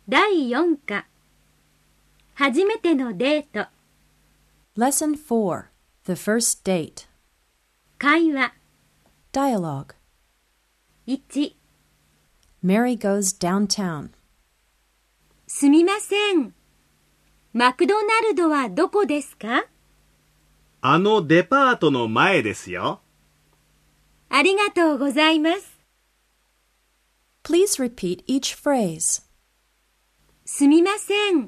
第4課初めてのデート Lesson 4. The First Date. 会話 Dialogue. 1 Mary goes downtown. すみません。マクドナルドはどこですか？ あのデパートの前ですよ。 ありがとうございます。 Please repeat each phrase. すみません。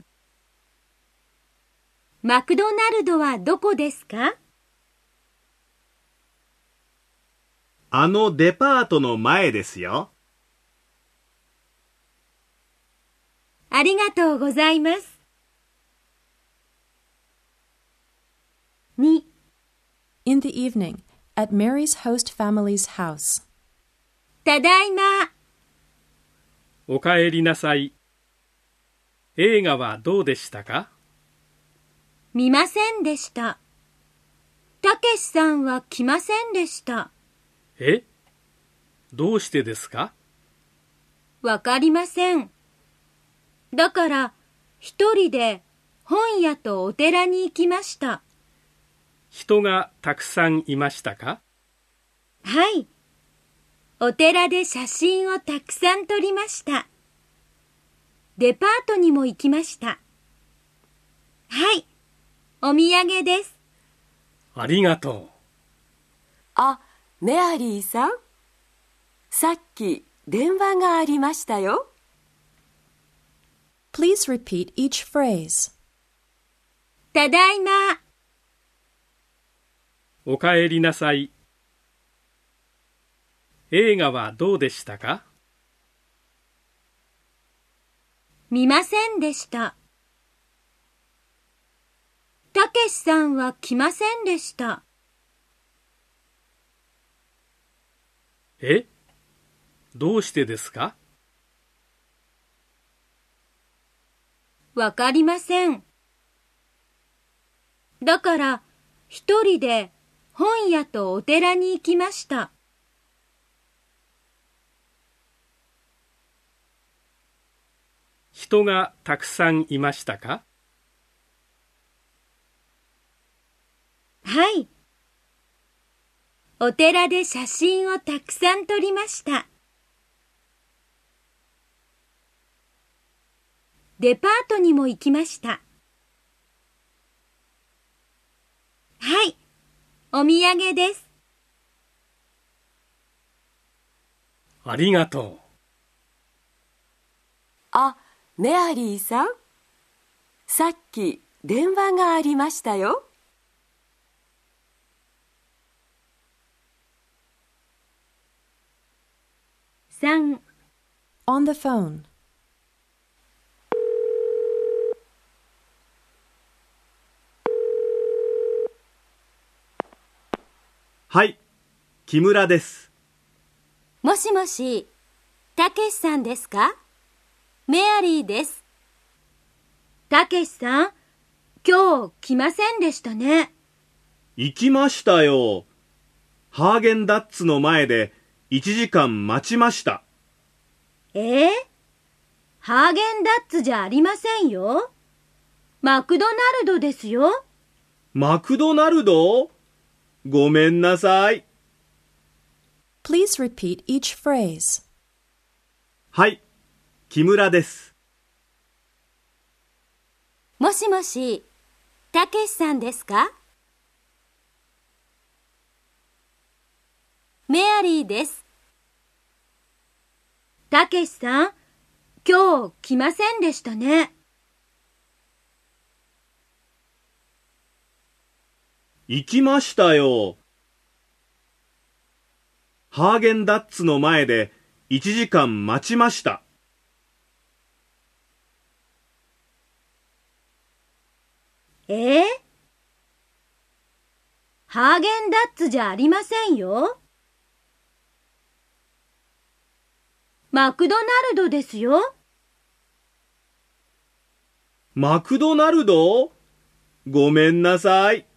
マクドナルドはどこですか？ あのデパートの前ですよ。 ありがとうございます。2 In the evening, at Mary's host family's house. ただいま。 おかえりなさい。映画はどうでしたか？ 見ませんでした。たけしさんは来ませんでした。 え？どうしてですか？ わかりません。だから一人で本屋とお寺に行きました。 人がたくさんいましたか？ はい。お寺で写真をたくさん撮りました。デパートにも行きました。はい。お土産です。 ありがとう。 あ、メアリーさん。さっき電話がありましたよ。 Please repeat each phrase. ただいま。 おかえりなさい。映画はどうでしたか？ 見ませんでした。たけしさんは来ませんでした。 え？どうしてですか？ わかりません。だから一人で本屋とお寺に行きました。 人がたくさんいましたか？ はい。お寺で写真をたくさん撮りました。デパートにも行きました。はい。お土産です。 ありがとう。 あ、メアリーさん。さっき電話がありましたよ。 3 On the phone. はい、木村です。 もしもし、たけしさんですか？メアリーです。たけしさん、今日来ませんでしたね。 行きましたよ。ハーゲンダッツの前で1時間待ちました。 ハーゲンダッツじゃありませんよ。マクドナルドですよ。 マクドナルド？ごめんなさい。 Please repeat each phrase. はい、木村です。 もしもし、たけしさんですか？メアリーです。たけしさん、今日来ませんでしたね。 行きましたよ。ハーゲンダッツの前で1時間待ちました。 ハーゲンダッツじゃありませんよ。マクドナルドですよ。 マクドナルド？ごめんなさい。